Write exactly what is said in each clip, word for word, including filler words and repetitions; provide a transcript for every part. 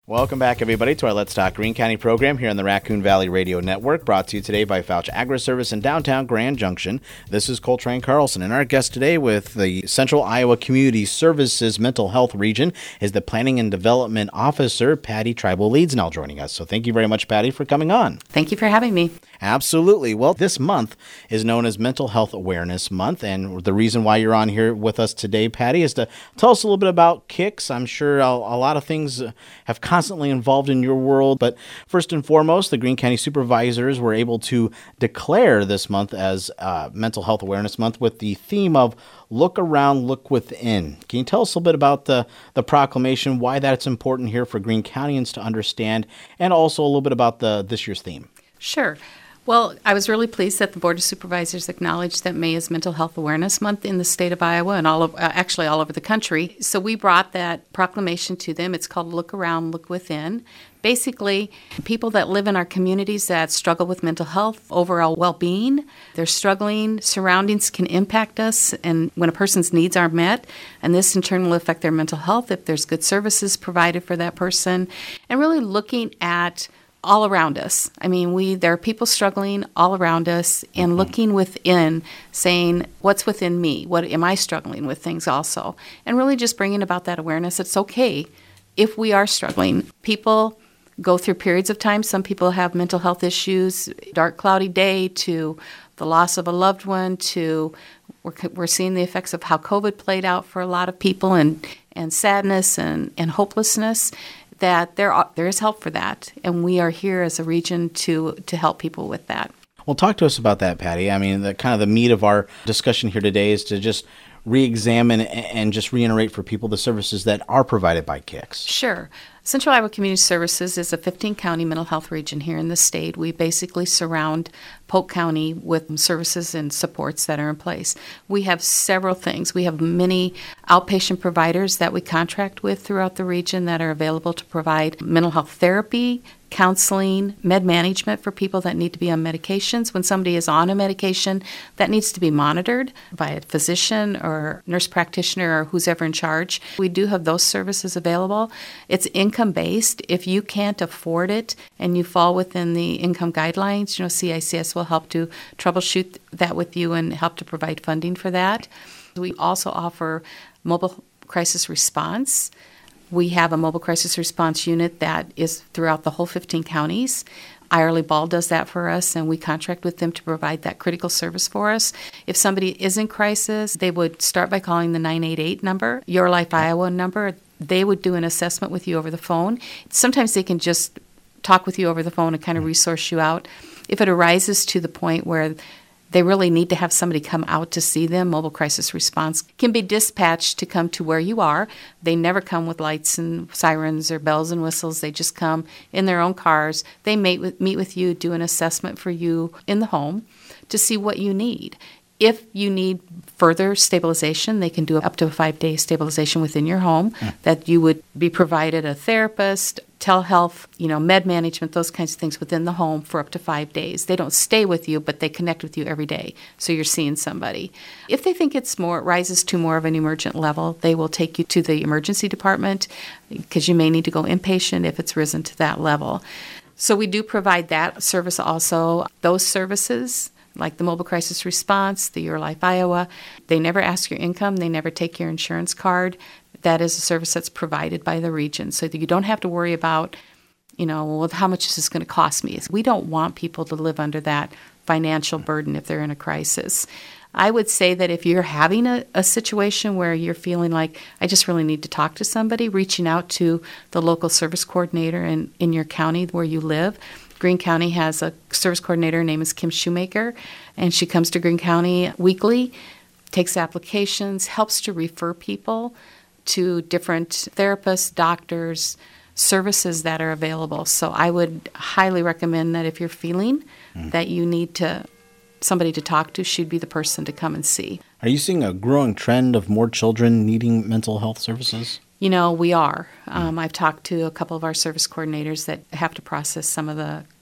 Welcome back, everybody, to our Let's Talk Greene County program here on the Raccoon Valley Radio Network, brought to you today by Fouch Agri-Service in downtown Grand Junction. This is Coltrane Carlson, and our guest today with the Central Iowa Community Services Mental Health Region is the Planning and Development Officer, Patty Tribal-Leedsnell, joining us. So thank you very much, Patty, for coming on. Thank you for having me. Absolutely. Well, this month is known as Mental Health Awareness Month, and the reason why you're on here with us today, Patty, is to tell us a little bit about K I C S. I'm sure a, a lot of things have constantly involved in your world, but first and foremost, the Greene County Supervisors were able to declare this month as uh, Mental Health Awareness Month with the theme of Look Around, Look Within. Can you tell us a little bit about the, the proclamation, why that's important here for Greene Countyans to understand, and also a little bit about the this year's theme? Sure. Well, I was really pleased that the Board of Supervisors acknowledged that May is Mental Health Awareness Month in the state of Iowa and all of, uh, actually all over the country. So we brought that proclamation to them. It's called Look Around, Look Within. Basically, people that live in our communities that struggle with mental health, overall well-being, they're struggling, surroundings can impact us, and when a person's needs aren't met, and this in turn will affect their mental health if there's good services provided for that person, and really looking at all around us. I mean, we there are people struggling all around us, and looking within, saying, what's within me? What am I struggling with things also? And really just bringing about that awareness. It's okay if we are struggling. People go through periods of time. Some people have mental health issues, dark, cloudy day, to the loss of a loved one, to we're, we're seeing the effects of how COVID played out for a lot of people, and, and sadness and, and hopelessness. That there are, there is help for that, and we are here as a region to to help people with that. Well, talk to us about that, Patty. I mean, the kind of the meat of our discussion here today is to just re-examine and just reiterate for people the services that are provided by K I C S. Sure. Central Iowa Community Services is a fifteen-county mental health region here in the state. We basically surround Polk County with services and supports that are in place. We have several things. We have many outpatient providers that we contract with throughout the region that are available to provide mental health therapy, counseling, med management for people that need to be on medications. When somebody is on a medication, that needs to be monitored by a physician or nurse practitioner or who's ever in charge. We do have those services available. It's income-based. If you can't afford it and you fall within the income guidelines, you know, C I C S will help to troubleshoot that with you and help to provide funding for that. We also offer mobile crisis response. We have a mobile crisis response unit that is throughout the whole fifteen counties. Irely Ball does that for us, and we contract with them to provide that critical service for us. If somebody is in crisis, they would start by calling the nine eight eight number, Your Life Iowa number. They would do an assessment with you over the phone. Sometimes they can just talk with you over the phone and kind of resource you out. If it arises to the point where they really need to have somebody come out to see them, mobile crisis response can be dispatched to come to where you are. They never come with lights and sirens or bells and whistles. They just come in their own cars. They meet with, meet with you, do an assessment for you in the home to see what you need. If you need further stabilization, they can do up to a five-day stabilization within your home, mm. that you would be provided a therapist, telehealth, you know, med management, those kinds of things within the home for up to five days. They don't stay with you, but they connect with you every day, so you're seeing somebody. If they think it's more, rises to more of an emergent level, they will take you to the emergency department because you may need to go inpatient if it's risen to that level. So we do provide that service also. Those services, like the mobile crisis response, the Your Life Iowa, they never ask your income. They never take your insurance card. That is a service that's provided by the region, so that you don't have to worry about, you know, well, how much is this going to cost me? We don't want people to live under that financial burden if they're in a crisis. I would say that if you're having a, a situation where you're feeling like, I just really need to talk to somebody, reaching out to the local service coordinator in, in your county where you live. Greene County has a service coordinator. Her name is Kim Shoemaker, and she comes to Greene County weekly, takes applications, helps to refer people to different therapists, doctors, services that are available. So I would highly recommend that if you're feeling mm. that you need to somebody to talk to, she'd be the person to come and see. Are you seeing a growing trend of more children needing mental health services? You know, we are. Um, I've talked to a couple of our service coordinators that have to process some of the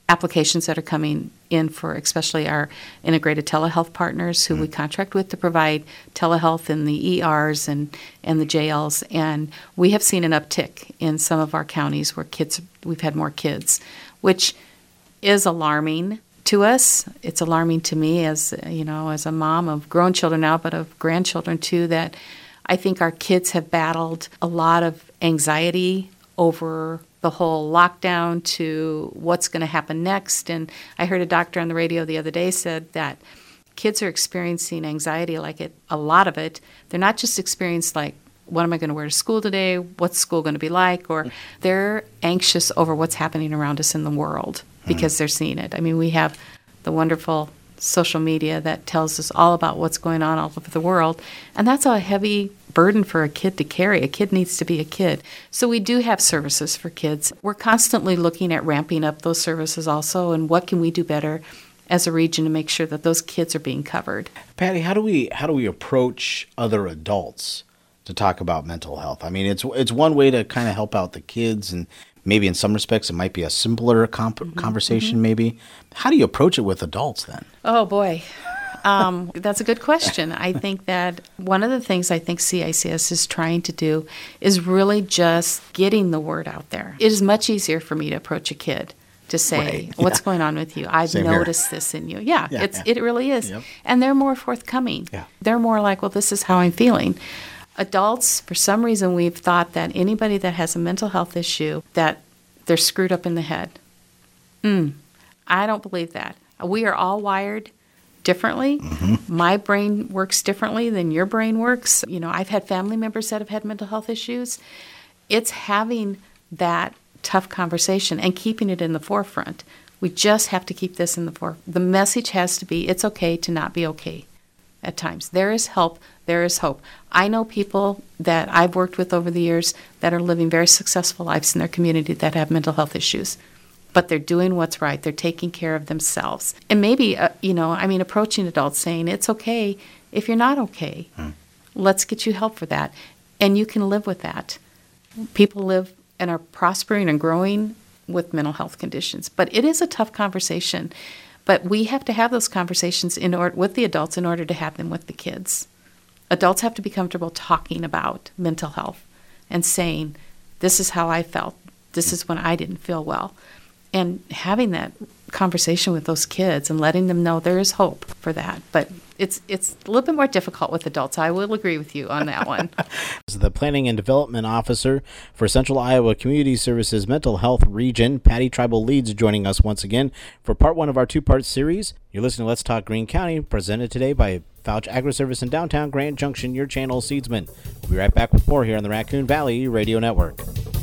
applications that are coming in for especially our integrated telehealth partners who mm. we contract with to provide telehealth in the E Rs and, and the J Ls. And we have seen an uptick in some of our counties where kids, we've had more kids, which is alarming to us. It's alarming to me as, you know, as a mom of grown children now, but of grandchildren too, that I think our kids have battled a lot of anxiety over the whole lockdown to what's going to happen next. And I heard a doctor on the radio the other day said that kids are experiencing anxiety like it, a lot of it. They're not just experiencing like, what am I going to wear to school today? What's school going to be like? Or they're anxious over what's happening around us in the world because mm. they're seeing it. I mean, we have the wonderful social media that tells us all about what's going on all over the world. And that's a heavy burden for a kid to carry. A kid needs to be a kid. So we do have services for kids. We're constantly looking at ramping up those services also, and what can we do better as a region to make sure that those kids are being covered. Patty, how do we how do we approach other adults to talk about mental health? I mean, it's it's one way to kind of help out the kids, and maybe in some respects it might be a simpler comp- mm-hmm. conversation mm-hmm. maybe. How do you approach it with adults then? Oh, boy. Um, that's a good question. I think that one of the things I think C I C S is trying to do is really just getting the word out there. It is much easier for me to approach a kid to say, right. what's yeah. going on with you? I've Same noticed here. This in you. Yeah, yeah, it's, yeah. it really is. Yep. And they're more forthcoming. Yeah. They're more like, well, this is how I'm feeling. Adults, for some reason, we've thought that anybody that has a mental health issue, that they're screwed up in the head. Mm, I don't believe that. We are all wired differently. Mm-hmm. My brain works differently than your brain works. You know, I've had family members that have had mental health issues. It's having that tough conversation and keeping it in the forefront. We just have to keep this in the forefront. The message has to be, it's okay to not be okay at times. There is help. There is hope. I know people that I've worked with over the years that are living very successful lives in their community that have mental health issues. But they're doing what's right. They're taking care of themselves. And maybe, uh, you know, I mean, approaching adults saying, it's okay if you're not okay. Hmm. Let's get you help for that. And you can live with that. People live and are prospering and growing with mental health conditions. But it is a tough conversation. But we have to have those conversations in or- with the adults in order to have them with the kids. Adults have to be comfortable talking about mental health and saying, this is how I felt. This is when I didn't feel well. And having that conversation with those kids and letting them know there is hope for that. But it's it's a little bit more difficult with adults. I will agree with you on that one. The Planning and Development Officer for Central Iowa Community Services Mental Health Region, Patty Tribal Leeds, joining us once again for part one of our two-part series. You're listening to Let's Talk Greene County, presented today by Fouch Agri-Service in downtown Grand Junction, your channel seedsman. We'll be right back with more here on the Raccoon Valley Radio Network.